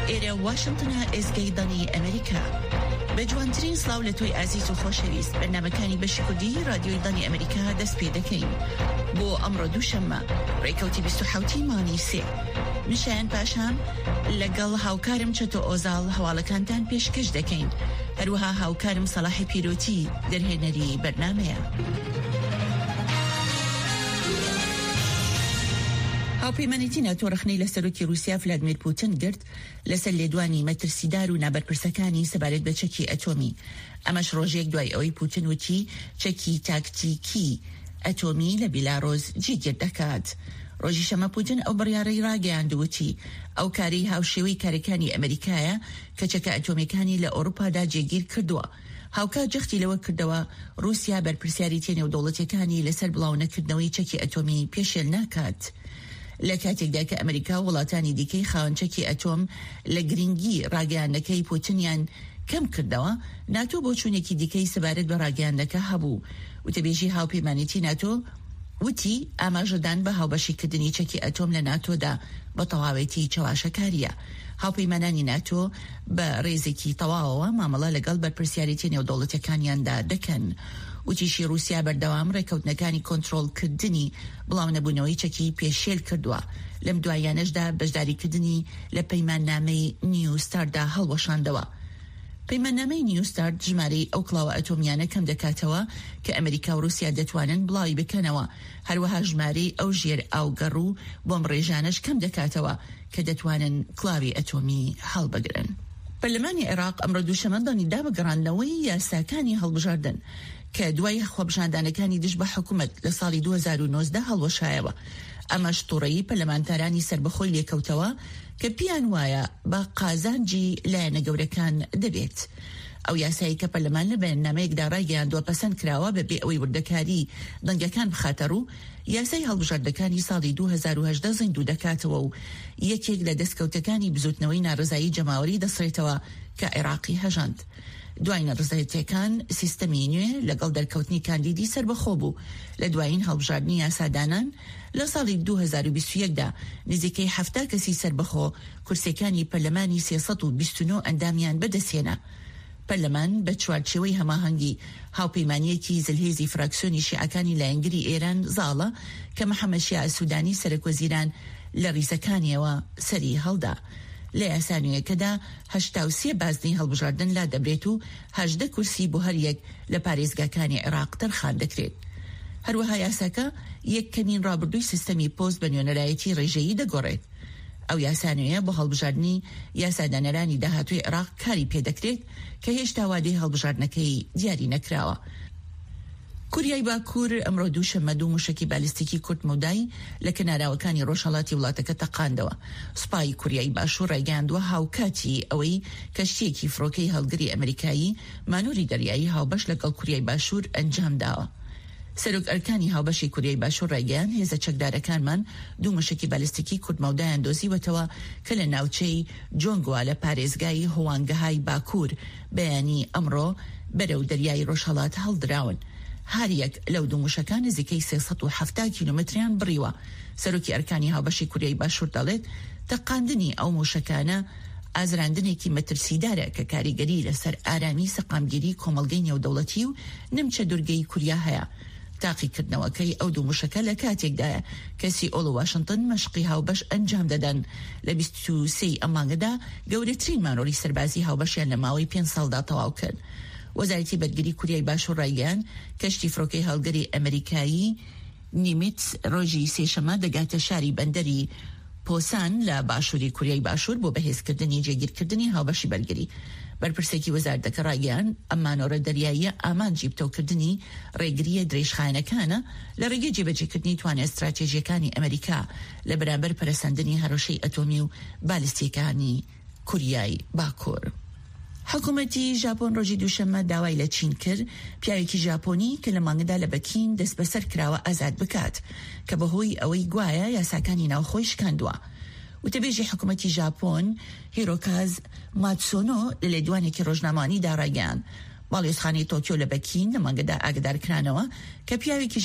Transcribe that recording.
ئێرە واشنگتنە ئێزگەی ئەمریکا بە جوانترین سڵاو لە تۆی ئازیز و خۆشەویست بەرنامەکانی بەشی کوردی رادیۆی دانی ئەمریکا دەست پێ دەکەین بۆ ئەمڕۆ دووشەممە ڕێکەوتی 27 مانگی سێ نشایان پاشان لەگەڵ هاوکارم چەتۆ ئۆزاڵ هەواڵەکانتان پێشکەش دەکەین هەروەها هاوکارم سەلاحی پیرۆتی دەرهێنەری بەرنامەیە. هاوپەیمانیتی ناتۆ ڕخنەی لە سەرۆکی رووسیا ڤلادیمیر پوتین گرت لەسەر لێدوانی مەترسیدار و نابەرپرسەکانی سەبارەت بە چەکی ئەتۆمی. ئەمەش ڕۆژێک دوای ئەوەی پوتین وتی چەکی تاکتیکی ئەتۆمی لە بیلاڕۆز جێگیر دەکات. ڕۆژی شەمە پوتین ئەو بڕیارەی ڕاگەیاندووتی ئەو کاری هاوشێوەی کارەکانی ئەمریکایە کە چەکە ئەتۆمیەکانی لە ئەوروپادا جێگیر کردووە. هاوکات جەختی لەوە کردەوە رووسیا بەرپرسیاری تێنێودەوڵەتیەکانی لەسەر بڵاونەکردنەوەی چەکی ئەتۆمی پێشێل ناکات. لە کاتێکدا کە ئەمریکا و وڵاتانی دیکەی خاوەنچەکی ئەتۆم لە گرنگی ڕاگەیاندنەکەی پوتینیان کەم کردەوە، ناتۆ بۆ چوونێکی دیکەی سەبارەت بە ڕاگەیاندنەکە هەبوو. وتەبێژی هاوپەیمانیتی ناتۆ وتی ئاماژەدان بە هاوبەشیکردنی چەکی ئەتۆم لە ناتۆدا بە تەواوەتی چاواشەکاریە. هاوپەیمانانی ناتۆ بە ڕێزێکی تەواوەوە مامەڵە لەگەڵ بەرپرسیارەتی نێودەوڵەتیەکانیاندا دەکەن. وتیشی رووسیا بەردەوام ڕێکەوتنەکانی کۆنتڕۆڵکردنی بڵاو نەبوونەوەی چەکی پێشێل کردووە. لەم دوایانەشدا بەشداریکردنی لە پەیماننامەی نیوستاردا هەڵوەشاندەوە. پەیماننامەی نیوستارد ژمارەی ئەو کڵاوە ئەتۆمیانە کەم دەکاتەوە کە ئەمریکا و رووسیا دەتوانن بڵاوی بکەنەوە، هەروەها ژمارەی ئەو ژێر ئاوگەڕوو بۆم ڕێژانش کەم دەکاتەوە کە دەتوانن کڵاوی ئەتۆمی هەڵبگرن. پەرلەمانی عێراق ئەمڕۆ دووشەمە دانیدا بە گەڕاندنەوەی یاساکانی هەڵبژاردن کە دوای خۆبژاندانەکانی دژ بە حکوومەت لە ساڵی 2019 هەڵوەشایەوە. ئەمەش تووڕەیی پەرلەمانتارانی سربەخۆی لێکەوتەوە کە پیان وایە بە قازانجی لایەنە گەورەکان دەبێت. ئەو یاسایی کە پەرلەمان لە بەیاننامەیەکدا ڕایگەیاندووە پەسەند کراوە بەبێ ئەوەی وردەکاری دەنگەکان بخاتە ڕوو، یاسای هەڵبژاردنەکانی ساڵی 2018 زیندوو دەکاتەوە و یەکێک لە دەستکەوتەکانی بزوتنەوەی ناڕزایی جەماوەری دەسڕێتەوە کە عێراقی هەژاند. دوای نەڕزایەتیەکان سیستەمی نوێ لەگەڵ دەرکەوتنی کاندیدی سربەخۆ بوو. لە دوایین هەڵبژاردننی یاسادانان لە ساڵی 2021دا نزیکەی 70 کەسی سربەخۆ کورسەکانی پەرلەمانی 329 ئەندامیان بەدەستهێنا. پەرلەمان بە چوارچێوەی هەماهەنگی هاوپەیمانیەکی زلهێزی فراکسیۆنی شیعەکانی لایەنگری ئێران زاڵە کە محەممەد شیع سوودانی سەرۆکوەزیران لە ڕیزەکانیەوە سەری هەڵدا. لە یاسانویەکەدا 83 بازنەی هەڵبژاردن لا دەبرێت و 18 کورسی بۆ هەر یەک لە پارێزگاکانی عێراق تەرخان دەکرێت. هەروەها یاساکە یەکەمین ڕابردووی سیستەمی پۆست بە نوێنەرایەتی ڕێژەیی دەگۆڕێت. ئەو یاسانویە بۆ هەڵبژاردننی یاسادانەرانی داهاتوی عێراق کاری پێدەکرێت کە هێشتا وادەی هەڵبژاردنەکەی دیاری نەکراوە. کوریای باکوور ئەمڕۆ دووشەممە دوو موشکی بالیستیکی کورت مودای لە کەناراوەکانی ڕۆژهەڵاتی وڵاتەکە تەقاندەوە. سوپای کوریای باشوور ڕایگەیاندووە هاوکاتی ئەوەی کەشتیەکی فڕۆکەی هەڵگری ئەمریکایی مانوری دەریایی هاوبەش لەگەڵ کوریای باشوور ئەنجام داوە. سەرۆک ئەرکانی هاوبەشی کوریای باشوور ڕایگەیان هێزە چەکدارەکانمان دوو موشکی بالیستیکی کورت مودایان دۆزیوەتەوە کە لە ناوچەی جۆنگوا لە پارێزگای هۆوانگەهای باکوور بەیانی ئەمڕۆ بەرەو دەریای ڕۆژهەڵات هەڵدراون. هەر یەک لەو دوو موشەکان نزیکەی 370 کیلومتریان بڕیوە. سەرۆکی ئەرکانی هاوبەشی کوریای باشوور دەڵێت تەقاندنی ئەو موشەکانە ئازراندنێکی مەترسیدارە کە کاریگەری لەسەر ئارامی سەقامگیری کۆمەڵگەی نێودەوڵەتی و نمچە دورگەی کوریا هەیە. تاقیکردنەوەکەی ئەو دوو موشەکە لە کاتێکدایە کە سیئۆڵ و واشنگتن مەشقی هاوبەش ئەنجام دەدەن. لە 23 ئەمانگەدا گەورەترین مانۆری سەربازی هاوبەشیان لە ماوەی 5 ساڵدا تەواو کرد. وەزارەتی بەرگری کوریای باشوور ڕایگەیان کەشتی فڕۆکەی هەڵگەری ئەمریکایی نیمیت ڕۆژی سێشەمە دەگاتە شاری بەندەری پۆسان لە باشووری کوریای باشوور بۆ بەهێزکردنی جێگیرکردنی هاوبەشی بەرگری. بەرپرسێکی وەزارەتەکە ڕایگەیان ئەم مانۆرە دەریاییە ئامانجی بتەوکردنی ڕێگریە درێژخایەنەکانە لە ڕێگەی جێبەجێکردنی توانە ئەستراتێژیەکانی ئەمریکا لە بەرامبەر پەرەسەندنی هەڕەشەی ئەتۆمی و بالیستیەکانی کوریای باکوور. حکوومەتی ژاپۆن ڕۆژی دووشەممە داوای لە چین کرد پیاوێکی ژاپۆنی کە لە مانگەدا لە بەکین دەست بەسەر کراوە ئازاد بکات کە بەهۆی ئەوەی گوایە یاساکانی ناوخۆی شکاندووە. وتەبێژی حکوومەتی ژاپۆن هیرۆکاز ماتسۆنۆ لە لێدوانێکی ڕۆژنامەوانی داڕایگەیاند باڵێۆزخانەی تۆکیۆ لە بەکین لە مانگەدا ئاگدارکرانەوە کە پیاوێکی